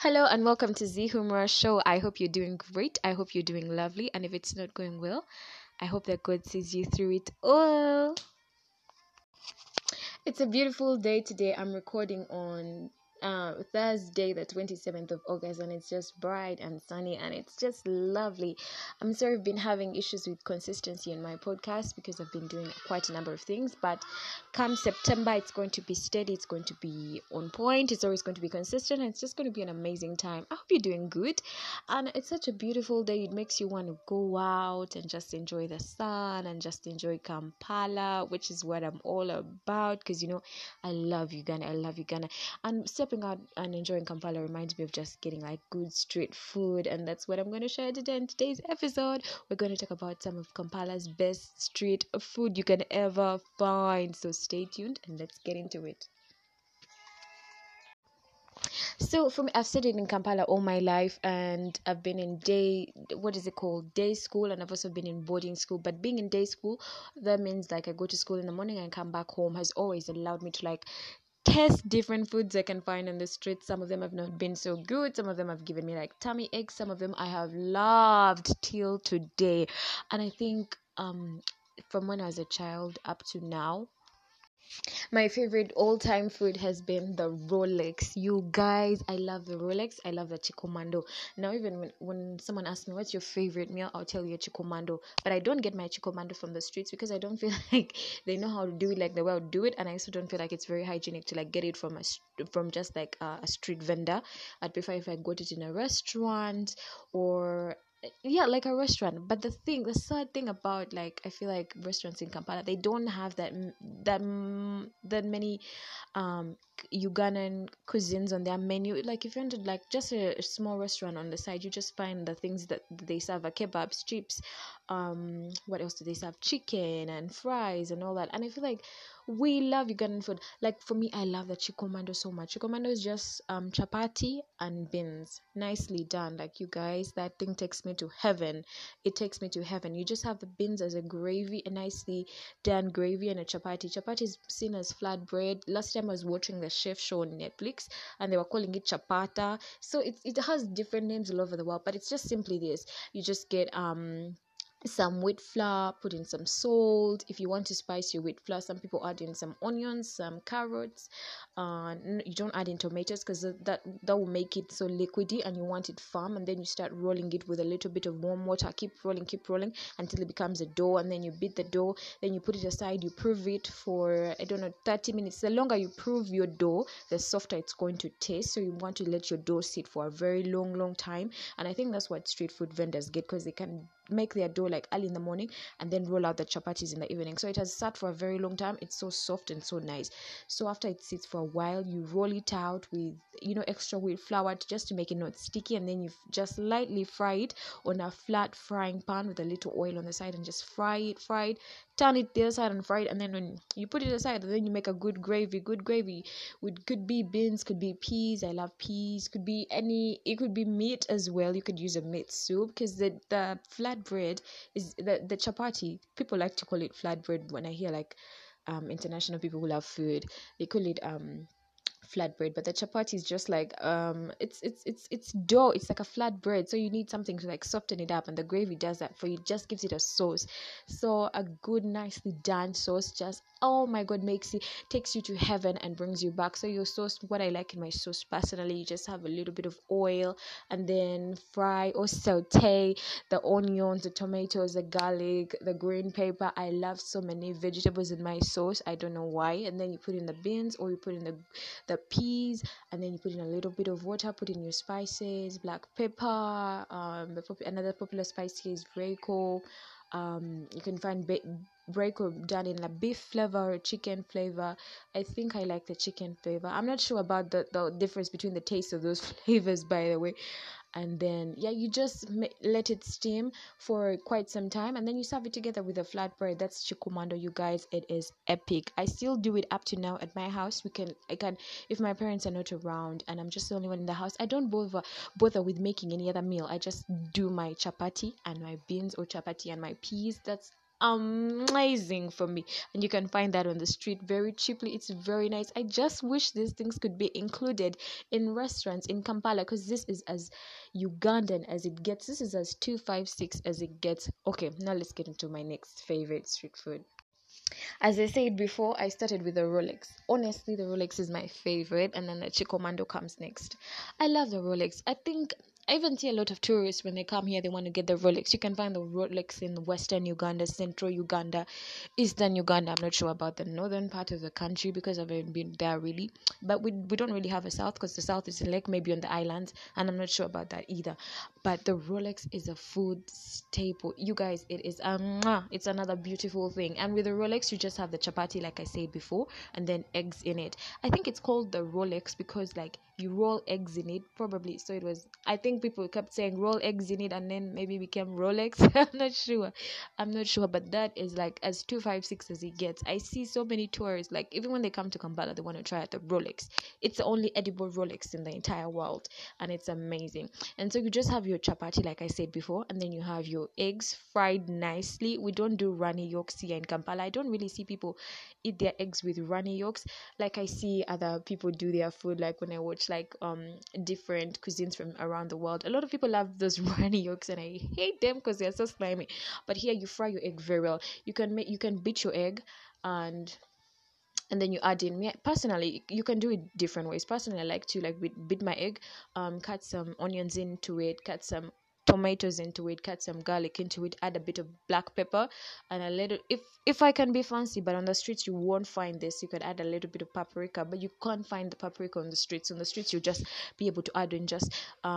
Hello and welcome to Z Humor Show. I hope you're doing great. I hope you're doing lovely. And if it's not going well, I hope that God sees you through it all. It's a beautiful day today. I'm recording on Thursday, the 27th of August, and it's just bright and sunny and it's just lovely. I'm sorry I've been having issues with consistency in my podcast because I've been doing quite a number of things, but come September, it's going to be steady, it's going to be on point, it's always going to be consistent, and it's just going to be an amazing time. I hope you're doing good, and it's such a beautiful day. It makes you want to go out and just enjoy the sun and just enjoy Kampala, which is what I'm all about, because I love Uganda. And stepping out and enjoying Kampala reminds me of just getting like good street food, and that's what I'm going to share today in today's episode. We're going to talk about some of Kampala's best street food you can ever find. So stay tuned and let's get into it. So for me, I've studied in Kampala all my life, and I've been in day school, and I've also been in boarding school. But being in day school, that means like I go to school in the morning and come back home, has always allowed me to like test different foods I can find on the street. Some of them have not been so good. Some of them have given me like tummy aches. Some of them I have loved till today. And I think from when I was a child up to now, my favorite all-time food has been the Rolex. You guys, I love the Rolex. I love the Chikomando. Now, even when someone asks me, what's your favorite meal? I'll tell you Chikomando. But I don't get my Chikomando from the streets because I don't feel like they know how to do it like the way I would do it. And I also don't feel like it's very hygienic to like get it from just like a street vendor. I'd prefer if I got it in a restaurant or like a restaurant. But the sad thing about, like, I feel like restaurants in Kampala, they don't have that many Ugandan cuisines on their menu. Like if you wanted like just a small restaurant on the side, you just find the things that they serve: kebabs, chips, what else do they serve? Chicken and fries and all that. And I feel like we love Ugandan food. Like for me, I love the chikomando so much. Chikomando is just chapati and beans, nicely done. Like, you guys, that thing takes me to heaven. It takes me to heaven. You just have the beans as a gravy, a nicely done gravy, and a chapati. Chapati is seen as flat bread. Last time I was watching the chef show on Netflix, and they were calling it chapata. So it has different names all over the world, but it's just simply this: you just get some wheat flour, put in some salt. If you want to spice your wheat flour, some people add in some onions, some carrots. You don't add in tomatoes because that will make it so liquidy, and you want it firm. And then you start rolling it with a little bit of warm water. Keep rolling until it becomes a dough, and then you beat the dough. Then you put it aside. You prove it for 30 minutes. The longer you prove your dough, the softer it's going to taste. So you want to let your dough sit for a very long time. And I think that's what street food vendors get, because they can make their dough like early in the morning and then roll out the chapatis in the evening. So it has sat for a very long time. It's so soft and so nice. So after it sits for a while, you roll it out with extra wheat flour just to make it not sticky, and then you just lightly fry it on a flat frying pan with a little oil on the side, and just fry it, turn it the other side and fry it. And then when you put it aside, and then you make a good gravy with, could be beans, could be peas. I love peas. It could be meat as well. You could use a meat soup, because the flatbread is the chapati. People like to call it flatbread. When I hear like international people who love food, they call it flatbread, but the chapati is just like it's dough. It's like a flatbread, so you need something to like soften it up, and the gravy does that for you. Just gives it a sauce. So a good, nicely done sauce, just, oh my god, takes you to heaven and brings you back. So your sauce, what I like in my sauce personally, you just have a little bit of oil, and then fry or saute the onions, the tomatoes, the garlic, the green pepper. I love so many vegetables in my sauce. I don't know why. And then you put in the beans, or you put in the peas, and then you put in a little bit of water, put in your spices, black pepper, another popular spice here is Reiko. You can find Reiko done in a beef flavor or chicken flavor. I think I like the chicken flavor. I'm not sure about the difference between the taste of those flavors, by the way. And then you just let it steam for quite some time, and then you serve it together with a flatbread. That's chikomando, you guys. It is epic. I still do it up to now at my house. I can if my parents are not around and I'm just the only one in the house, I don't bother with making any other meal. I just do my chapati and my beans, or chapati and my peas. That's amazing for me. And you can find that on the street very cheaply. It's very nice. I just wish these things could be included in restaurants in Kampala, because this is as Ugandan as it gets. This is as 256 as it gets. Okay, now let's get into my next favorite street food. As I said before, I started with the Rolex. Honestly, the Rolex is my favorite, and then the Chicomando comes next. I love the Rolex. I think I even see a lot of tourists when they come here, they want to get the Rolex. You can find the Rolex in Western Uganda, Central Uganda, Eastern Uganda. I'm not sure about the northern part of the country because I haven't been there really. But we don't really have a south, because the south is like maybe on the islands, and I'm not sure about that either. But the Rolex is a food staple. You guys, it is it's another beautiful thing. And with the Rolex, you just have the chapati, like I said before, and then eggs in it. I think it's called the Rolex because like you roll eggs in it, probably. So it was, I think people kept saying roll eggs in it, and then maybe became Rolex. I'm not sure, but that is like as 256 as it gets. I see so many tourists, like even when they come to Kampala, they want to try out the Rolex. It's the only edible Rolex in the entire world, and it's amazing. And so you just have your chapati, like I said before, and then you have your eggs fried nicely. We don't do runny yolks here in Kampala. I don't really see people eat their eggs with runny yolks like I see other people do their food, like when I watch like different cuisines from around the world. A lot of people love those runny yolks, and I hate them because they're so slimy. But here you fry your egg very well. You can beat your egg, and then you add in, personally, you can do it different ways. Personally, I like to like beat my egg, cut some onions into it, cut some tomatoes into it, cut some garlic into it, add a bit of black pepper and a little, if I can be fancy, but on the streets you won't find this. You could add a little bit of paprika, but you can't find the paprika on the streets. On the streets you'll just be able to add in just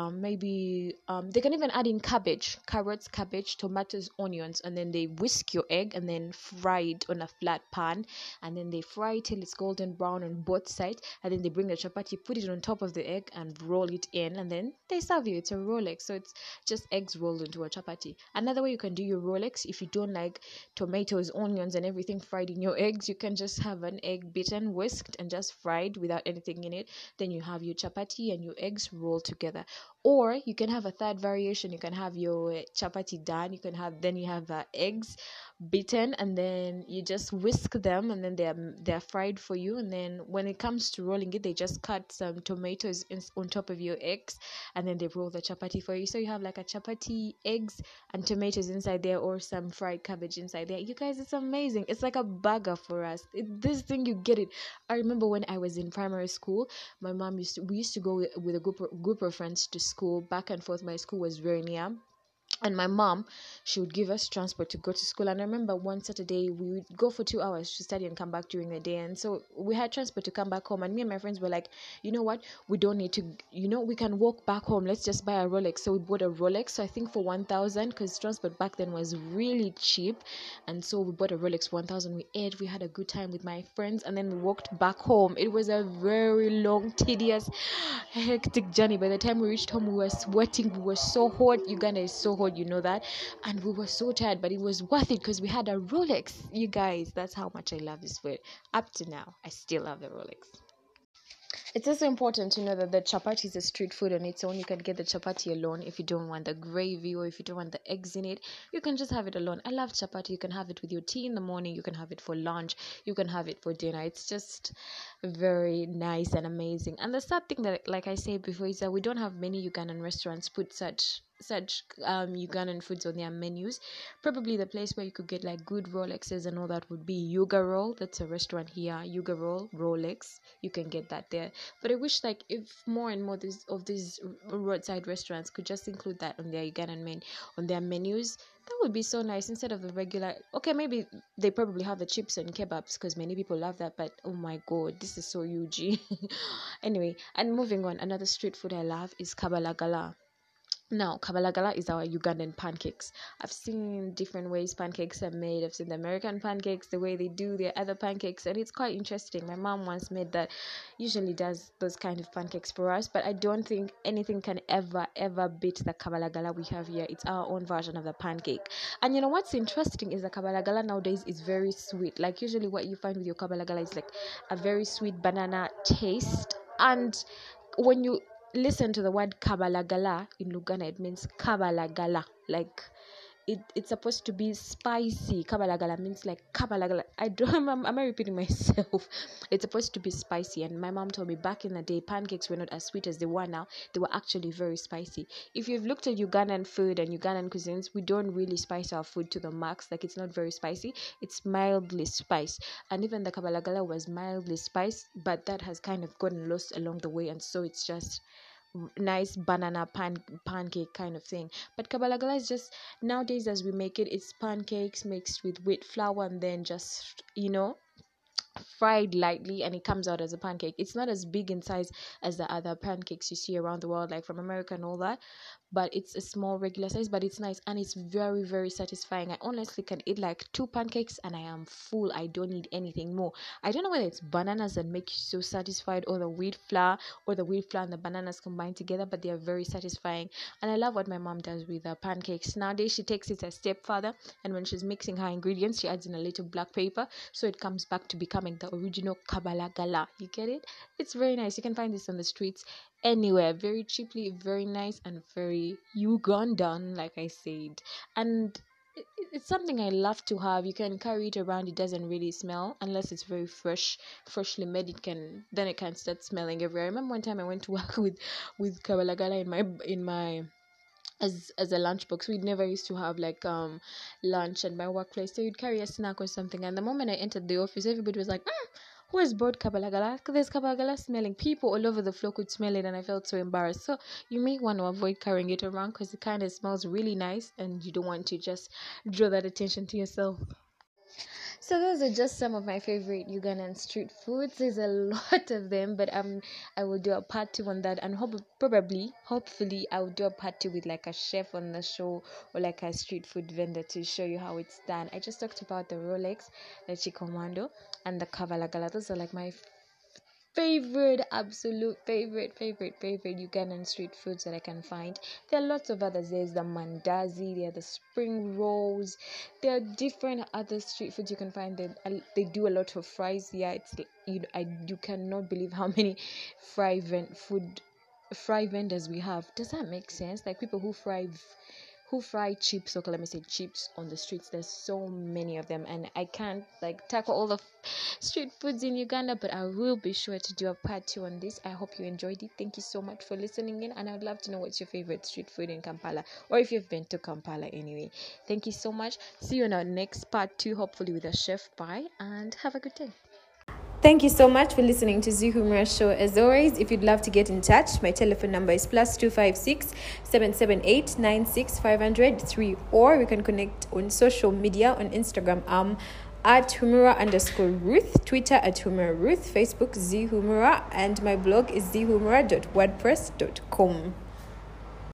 maybe they can even add in cabbage, carrots, cabbage, tomatoes, onions, and then they whisk your egg and then fry it on a flat pan, and then they fry it till it's golden brown on both sides, and then they bring the chapati, put it on top of the egg and roll it in, and then they serve you. It's a Rolex. So it's just eggs rolled into a chapati. Another way you can do your Rolex, if you don't like tomatoes, onions, and everything fried in your eggs, you can just have an egg beaten, whisked, and just fried without anything in it. Then you have your chapati and your eggs rolled together. Or you can have a third variation. You can have your chapati done. You have eggs beaten, and then you just whisk them, and then they're fried for you. And then when it comes to rolling it, they just cut some tomatoes on top of your eggs, and then they roll the chapati for you. So you have like a chapati, eggs, and tomatoes inside there, or some fried cabbage inside there. You guys, it's amazing. It's like a burger for us. This thing, you get it. I remember when I was in primary school, my mom we used to go with a group of friends to school, back and forth. My school was very near, and my mom, she would give us transport to go to school. And I remember one Saturday we would go for 2 hours to study and come back during the day, and so we had transport to come back home. And me and my friends were like, you know what, we don't need to, we can walk back home, let's just buy a Rolex. So we bought a Rolex, so I think for 1,000, because transport back then was really cheap. And so we bought a Rolex 1,000. We ate, we had a good time with my friends, and then we walked back home. It was a very long, tedious, hectic journey. By the time we reached home, we were sweating, we were so hot. Uganda is so hot, you know that, and we were so tired, but it was worth it because we had a Rolex. You guys, that's how much I love this food. Up to now, I still love the Rolex. It's also important to know that the chapati is a street food on its own. You can get the chapati alone if you don't want the gravy, or if you don't want the eggs in it. You can just have it alone. I love chapati. You can have it with your tea in the morning. You can have it for lunch. You can have it for dinner. It's just very nice and amazing. And the sad thing that, like I said before, is that we don't have many Ugandan restaurants put such Ugandan foods on their menus. Probably the place where you could get like good Rolexes and all that would be Yuga Roll. That's a restaurant here. Yuga Roll, Rolex. You can get that there. But I wish like if more and more of these roadside restaurants could just include that on their Ugandan on their menus. That would be so nice, instead of the regular. Okay, maybe they probably have the chips and kebabs because many people love that. But oh my god, this is so huge. Anyway, and moving on, another street food I love is kabalagala. Now, kabalagala is our Ugandan pancakes. I've seen different ways pancakes are made. I've seen the American pancakes, the way they do their other pancakes, and it's quite interesting. My mom once made that, usually does those kind of pancakes for us, but I don't think anything can ever beat the kabalagala we have here. It's our own version of the pancake. And you know what's interesting is the kabalagala nowadays is very sweet. Like usually what you find with your kabalagala is like a very sweet banana taste. And when you listen to the word kabalagala in Luganda, it means kabalagala, like it's supposed to be spicy. Kabalagala means like kabalagala. Am I repeating myself? It's supposed to be spicy. And my mom told me back in the day, pancakes were not as sweet as they were now. They were actually very spicy. If you've looked at Ugandan food and Ugandan cuisines, we don't really spice our food to the max. Like, it's not very spicy. It's mildly spiced. And even the kabalagala was mildly spiced, but that has kind of gotten lost along the way. And so it's just nice banana pancake kind of thing. But kabalagala is just, nowadays as we make it, it's pancakes mixed with wheat flour and then just fried lightly, and it comes out as a pancake. It's not as big in size as the other pancakes you see around the world, like from America and all that, but it's a small regular size, but it's nice and it's very, very satisfying. I honestly can eat like 2 pancakes and I am full. I don't need anything more. I don't know whether it's bananas that make you so satisfied, or the wheat flour and the bananas combined together, but they are very satisfying. And I love what my mom does with the pancakes. Nowadays she takes it a step further, and when she's mixing her ingredients, she adds in a little black pepper, so it comes back to becoming the original kabalagala. You get it? It's very nice. You can find this on the streets anywhere, very cheaply, very nice, and very Ugandan, like I said. And it's something I love to have. You can carry it around. It doesn't really smell unless it's very freshly made. It can start smelling everywhere. I remember one time I went to work with kabalagala in my as a lunchbox. We never used to have like lunch at my workplace, so you'd carry a snack or something, and the moment I entered the office, everybody was like, who has brought kabalagala? There's kabalagala smelling. People all over the floor could smell it, and I felt so embarrassed. So you may want to avoid carrying it around because it kind of smells really nice, and you don't want to just draw that attention to yourself. So those are just some of my favorite Ugandan street foods. There's a lot of them, but I will do a part 2 on that, and hopefully I will do a part 2 with like a chef on the show, or like a street food vendor, to show you how it's done. I just talked about the Rolex, the Chikomando, and the Kabalagala. Those are like my absolute favorite Ugandan street foods that I can find. There are lots of others. There's the mandazi, there are the spring rolls, there are different other street foods you can find. They do a lot of fries. Yeah, it's you cannot believe how many fry vendors we have. Does that make sense? Like people who fry chips, let me say chips on the streets. There's so many of them, and I can't like tackle all the street foods in Uganda, but I will be sure to do a part 2 on this. I hope you enjoyed it. Thank you so much for listening in, and I'd love to know what's your favorite street food in Kampala, or if you've been to Kampala anyway. Thank you so much. See you in our next part 2, hopefully with a chef. Bye, and have a good day. Thank you so much for listening to Zihumura Show. As always, if you'd love to get in touch, my telephone number is +256 778 96503, or we can connect on social media. On Instagram, at Humura_Ruth, Twitter at Humura Ruth, Facebook Zihumura, and my blog is zihumura.wordpress.com.